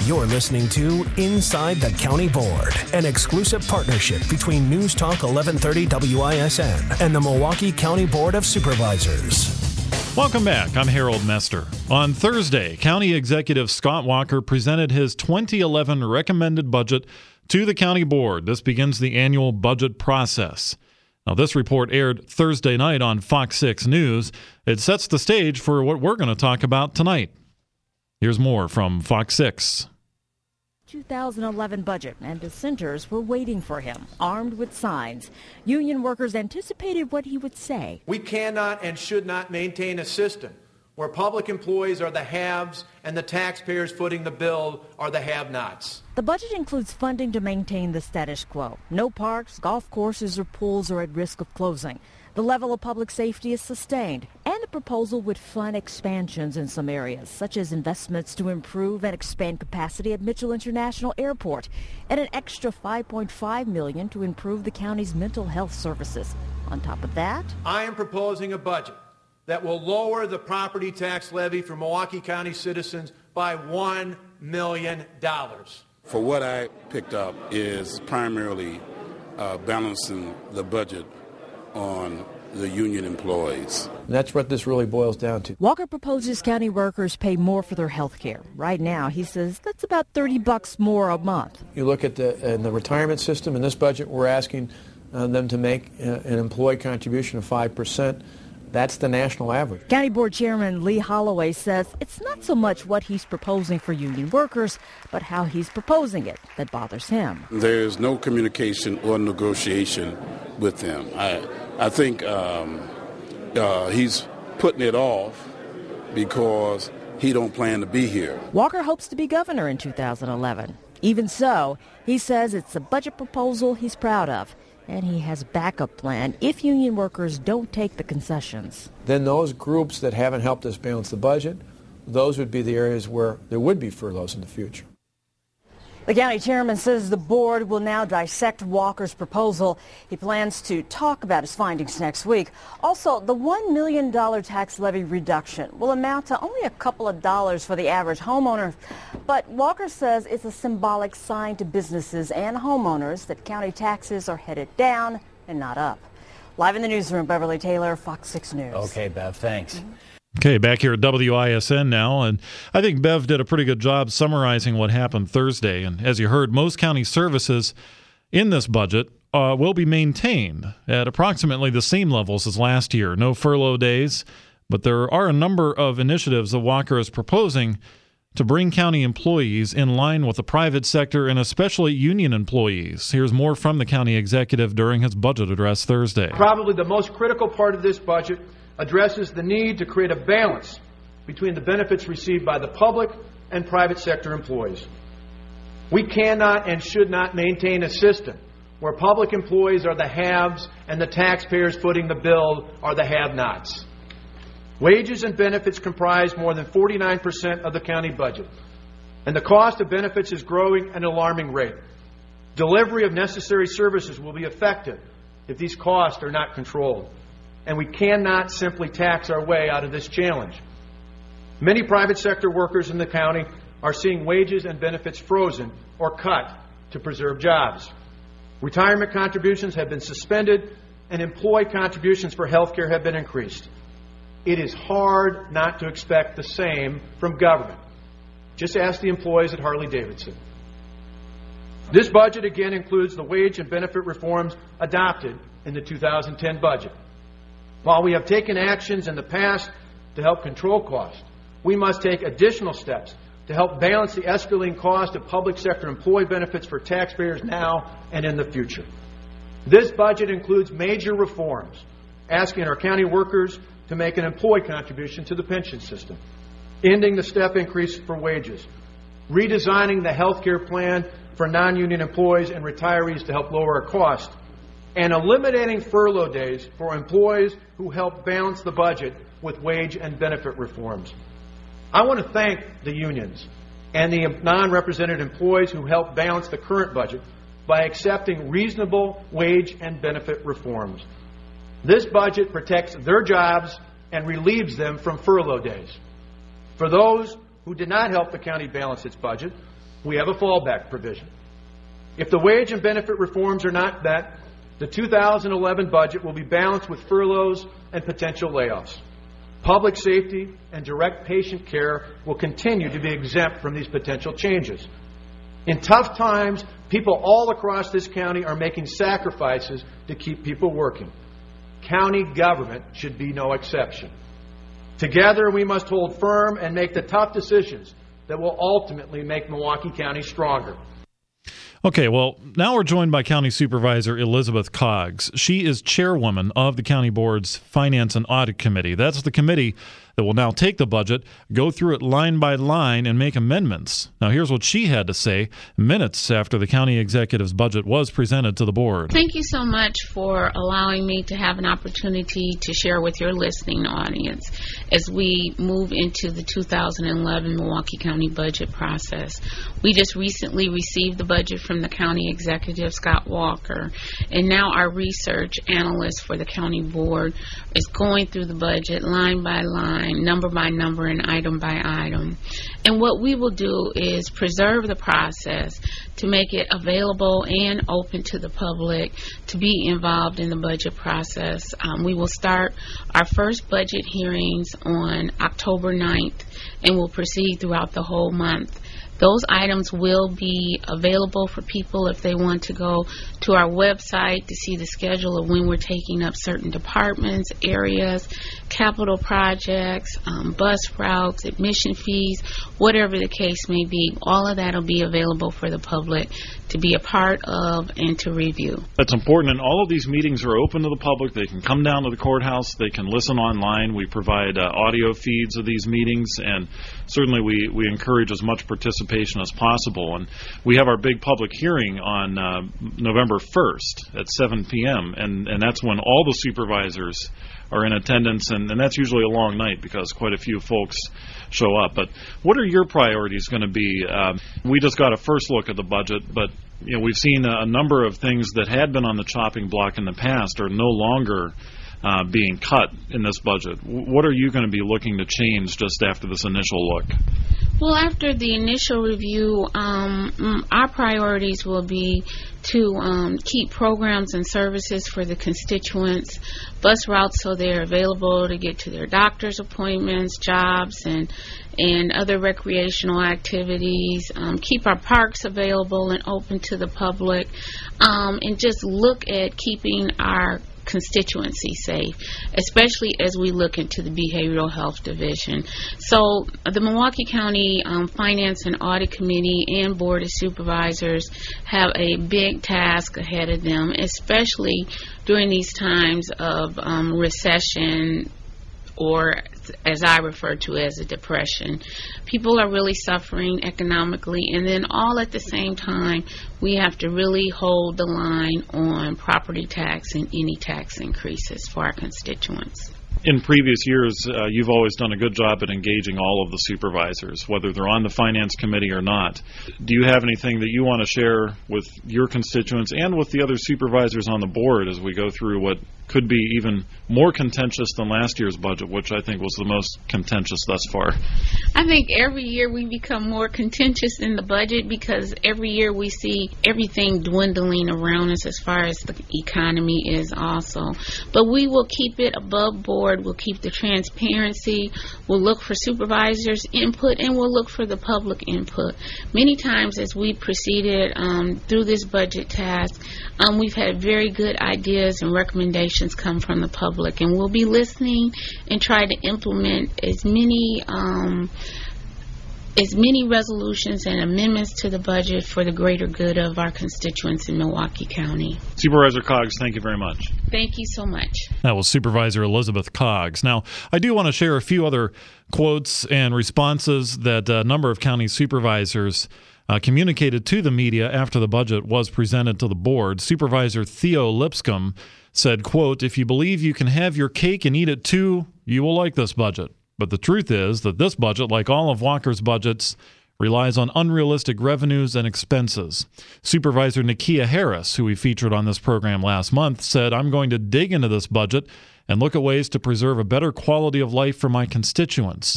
You're listening to Inside the County Board, an exclusive partnership between News Talk 1130 WISN and the Milwaukee County Board of Supervisors. Welcome back. I'm Harold Mester. On Thursday, County Executive Scott Walker presented his 2011 recommended budget to the County Board. This begins the annual budget process. Now, this report aired Thursday night on Fox 6 News. It sets the stage for what we're going to talk about tonight. Here's more from Fox 6. 2011 budget, and dissenters were waiting for him, armed with signs. Union workers anticipated what he would say. We cannot and should not maintain a system where public employees are the haves and the taxpayers footing the bill are the have-nots. The budget includes funding to maintain the status quo. No parks, golf courses, or pools are at risk of closing. The level of public safety is sustained, and the proposal would fund expansions in some areas, such as investments to improve and expand capacity at Mitchell International Airport, and an extra $5.5 million to improve the county's mental health services. On top of that, I am proposing a budget that will lower the property tax levy for Milwaukee County citizens by $1 million. For what I picked up is primarily balancing the budget on the union employees. That's what this really boils down to. Walker proposes county workers pay more for their health care. Right now, he says that's about $30 more a month. You look at the retirement system. In this budget, we're asking them to make an employee contribution of 5%. That's the national average. County Board Chairman Lee Holloway says it's not so much what he's proposing for union workers, but how he's proposing it that bothers him. There's no communication or negotiation with them. I think he's putting it off because he don't plan to be here. Walker hopes to be governor in 2011. Even so, he says it's a budget proposal he's proud of. And he has a backup plan if union workers don't take the concessions. Then those groups that haven't helped us balance the budget, those would be the areas where there would be furloughs in the future. The county chairman says the board will now dissect Walker's proposal. He plans to talk about his findings next week. Also, the $1 million tax levy reduction will amount to only a couple of dollars for the average homeowner. But Walker says it's a symbolic sign to businesses and homeowners that county taxes are headed down and not up. Live in the newsroom, Beverly Taylor, Fox 6 News. Okay, Bev, thanks. Okay, back here at WISN now, and I think Bev did a pretty good job summarizing what happened Thursday. And as you heard, most county services in this budget will be maintained at approximately the same levels as last year. No furlough days, but there are a number of initiatives that Walker is proposing to bring county employees in line with the private sector and especially union employees. Here's more from the county executive during his budget address Thursday. Probably the most critical part of this budget addresses the need to create a balance between the benefits received by the public and private sector employees. We cannot and should not maintain a system where public employees are the haves and the taxpayers footing the bill are the have-nots. Wages and benefits comprise more than 49% of the county budget, and the cost of benefits is growing at an alarming rate. Delivery of necessary services will be affected if these costs are not controlled. And we cannot simply tax our way out of this challenge. Many private sector workers in the county are seeing wages and benefits frozen or cut to preserve jobs. Retirement contributions have been suspended, and employee contributions for health care have been increased. It is hard not to expect the same from government. Just ask the employees at Harley-Davidson. This budget again includes the wage and benefit reforms adopted in the 2010 budget. While we have taken actions in the past to help control costs, we must take additional steps to help balance the escalating cost of public sector employee benefits for taxpayers now and in the future. This budget includes major reforms, asking our county workers to make an employee contribution to the pension system, ending the step increase for wages, redesigning the health care plan for non-union employees and retirees to help lower our costs, and eliminating furlough days for employees who help balance the budget with wage and benefit reforms. I want to thank the unions and the non-represented employees who helped balance the current budget by accepting reasonable wage and benefit reforms. This budget protects their jobs and relieves them from furlough days. For those who did not help the county balance its budget, we have a fallback provision. If the wage and benefit reforms are not met, the 2011 budget will be balanced with furloughs and potential layoffs. Public safety and direct patient care will continue to be exempt from these potential changes. In tough times, people all across this county are making sacrifices to keep people working. County government should be no exception. Together, we must hold firm and make the tough decisions that will ultimately make Milwaukee County stronger. Okay, well, now we're joined by County Supervisor Elizabeth Coggs. She is chairwoman of the County Board's Finance and Audit Committee. That's the committee that will now take the budget, go through it line by line, and make amendments. Now, here's what she had to say minutes after the county executive's budget was presented to the board. Thank you so much for allowing me to have an opportunity to share with your listening audience as we move into the 2011 Milwaukee County budget process. We just recently received the budget from the county executive, Scott Walker, and now our research analyst for the county board is going through the budget line by line, number by number, and item by item. And what we will do is preserve the process to make it available and open to the public to be involved in the budget process. We will start our first budget hearings on October 9th and will proceed throughout the whole month. Those items will be available for people if they want to go to our website to see the schedule of when we're taking up certain departments, areas, capital projects, bus routes, admission fees, whatever the case may be. All of that will be available for the public to be a part of and to review. That's important, and all of these meetings are open to the public. They can come down to the courthouse. They can listen online. We provide audio feeds of these meetings, and certainly we encourage as much participation as possible. And we have our big public hearing on November 1st at 7 p.m., and that's when all the supervisors are in attendance, and that's usually a long night because quite a few folks show up. But what are your priorities going to be? We just got a first look at the budget, but we've seen a number of things that had been on the chopping block in the past are no longer being cut in this budget. What are you going to be looking to change just after this initial look? Well, after the initial review, our priorities will be to keep programs and services for the constituents, bus routes so they're available to get to their doctor's appointments, jobs, and other recreational activities, keep our parks available and open to the public, and just look at keeping our constituency safe, especially as we look into the Behavioral Health Division. So the Milwaukee County Finance and Audit Committee and Board of Supervisors have a big task ahead of them, especially during these times of recession, or as I refer to as a depression. People are really suffering economically, and then all at the same time, we have to really hold the line on property tax and any tax increases for our constituents. In previous years, you've always done a good job at engaging all of the supervisors, whether they're on the Finance Committee or not. Do you have anything that you want to share with your constituents and with the other supervisors on the board as we go through what could be even more contentious than last year's budget, which I think was the most contentious thus far? I think every year we become more contentious in the budget because every year we see everything dwindling around us as far as the economy is also. But we will keep it above board. We'll keep the transparency. We'll look for supervisors' input, and we'll look for the public input. Many times as we proceeded through this budget task, we've had very good ideas and recommendations come from the public, and we'll be listening and try to implement as many resolutions and amendments to the budget for the greater good of our constituents in Milwaukee County. Supervisor Coggs, thank you very much. Thank you so much. That was Supervisor Elizabeth Coggs. Now, I do want to share a few other quotes and responses that a number of county supervisors communicated to the media after the budget was presented to the board. Supervisor Theo Lipscomb said, quote, "If you believe you can have your cake and eat it too, you will like this budget. But the truth is that this budget, like all of Walker's budgets, relies on unrealistic revenues and expenses." Supervisor Nakia Harris, who we featured on this program last month, said, "I'm going to dig into this budget and look at ways to preserve a better quality of life for my constituents."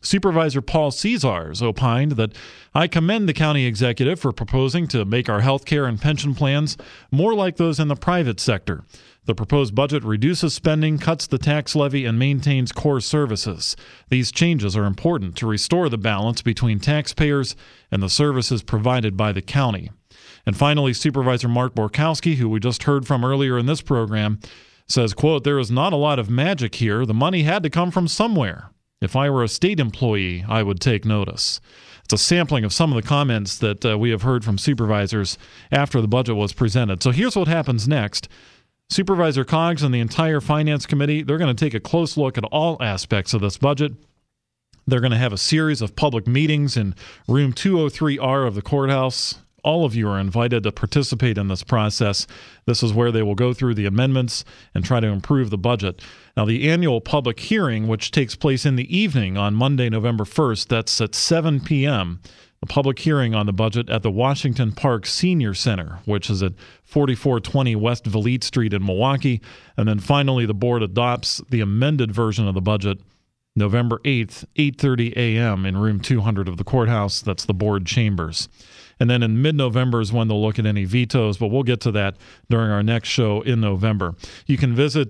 Supervisor Paul Cesars opined that I commend the county executive for proposing to make our health care and pension plans more like those in the private sector. The proposed budget reduces spending, cuts the tax levy, and maintains core services. These changes are important to restore the balance between taxpayers and the services provided by the county. And finally, Supervisor Mark Borkowski, who we just heard from earlier in this program, says, quote, "There is not a lot of magic here. The money had to come from somewhere. If I were a state employee, I would take notice." It's a sampling of some of the comments that we have heard from supervisors after the budget was presented. So here's what happens next. Supervisor Coggs and the entire Finance Committee, they're going to take a close look at all aspects of this budget. They're going to have a series of public meetings in room 203R of the courthouse. All of you are invited to participate in this process. This is where they will go through the amendments and try to improve the budget. Now, the annual public hearing, which takes place in the evening on Monday, November 1st, that's at 7 p.m., the public hearing on the budget at the Washington Park Senior Center, which is at 4420 West Valete Street in Milwaukee. And then finally, the board adopts the amended version of the budget November 8th, 8:30 a.m. in room 200 of the courthouse. That's the board chambers. And then in mid-November is when they'll look at any vetoes, but we'll get to that during our next show in November. You can visit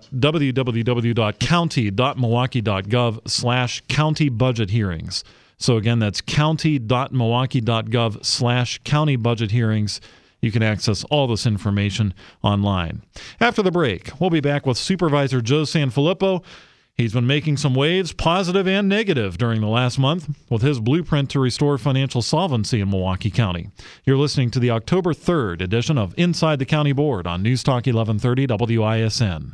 www.county.milwaukee.gov/county budget hearings. So again, that's county.milwaukee.gov/county budget hearings. You can access all this information online. After the break, we'll be back with Supervisor Joe Sanfilippo. He's been making some waves, positive and negative, during the last month with his blueprint to restore financial solvency in Milwaukee County. You're listening to the October 3rd edition of Inside the County Board on News Talk 1130 WISN.